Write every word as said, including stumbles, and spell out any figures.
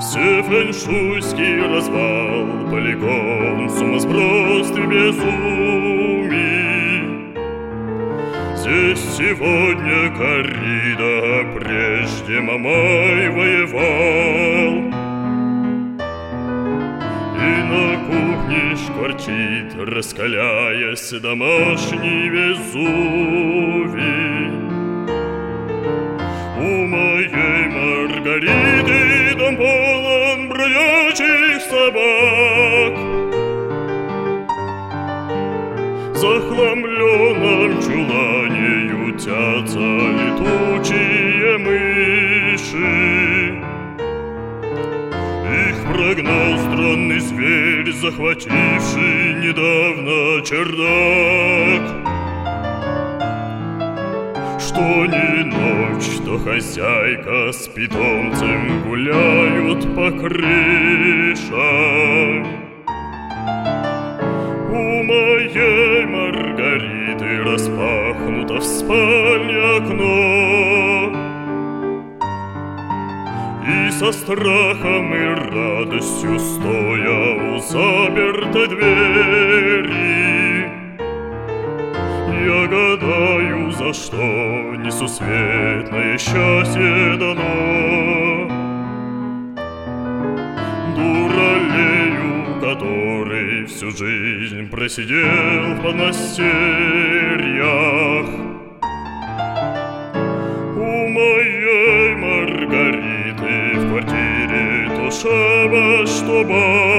Все фэншуйский развал, полигон, сумасбродств и безумий. Здесь сегодня коррида, прежде Мамай воевал. И на кухне шкварчит, раскаляясь, домашний Везувий. У моей Маргариты дом полон бродячих собак. В захламленном чулане ютятся летучие мыши. Их прогнал странный зверь, захвативший недавно чердак. Что ни ночь, то хозяйка с питомцем гуляют по крышам. У моей Маргариты распахнуто в спальне окно, и со страхом и радостью, стоя у запертой двери, я гадаю, за что несусветное счастье дано дуралею, который всю жизнь просидел в подмастерьях. У моей Маргариты в квартире то шабаш, то бар.